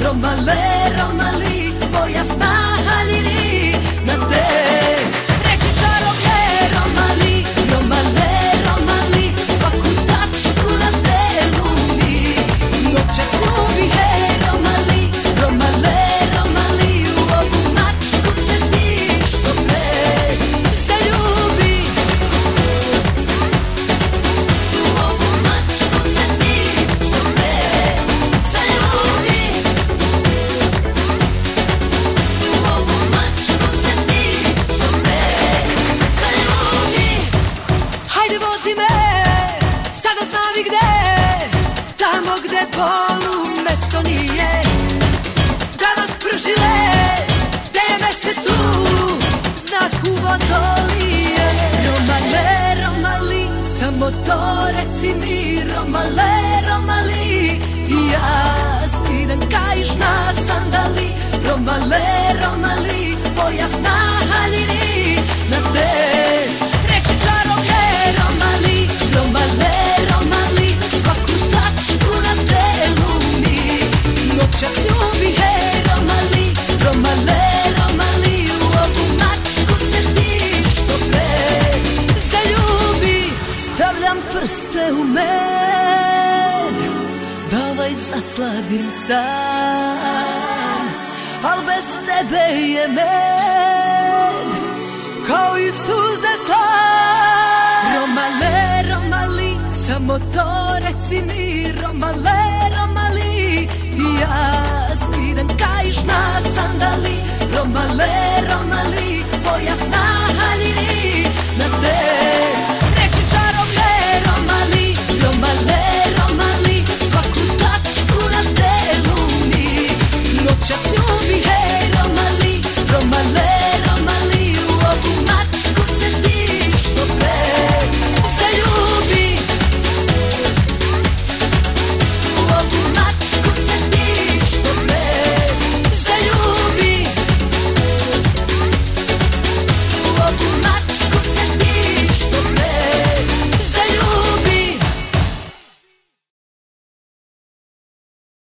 Romale, Romali, tvoja snaha ljiri na te. Reći čarobne Romali, Romale, Romali, svaku tačku na telu mi noćas ljubi, hej Romali, Romale, Romali, u ovu mačku se ti što pre zaljubi. U ovu mačku se ti što pre zaljubi. U ovu mačku se ti što pre zaljubi. Hajde vodi me, sada znavi gde, tamo gde bolu mesto nije. Danas pržile, gde je mesecu znak u vodolije. Romale, Romali, samo to reci mi. Romale, Romali, i ja skidam kaiš na sandali. Romale, Romali, tvoja snaha ljiri na te. Reći čarobne Romali, Romale, Romali, svaku tačku na telu mi noćas ljubi, hej Romali, Romale, Romali, u ovu mačku se ti što pre zaljubi. Stavljam prste u med, da ovaj zasladim san, al bez tebe je med kao i suze slan. Romale, Romali, samo to reci mi. Romale, Romali, i ja skidam kaiš na sandali. Romale, Romali, tvoja snaha ljiri na te.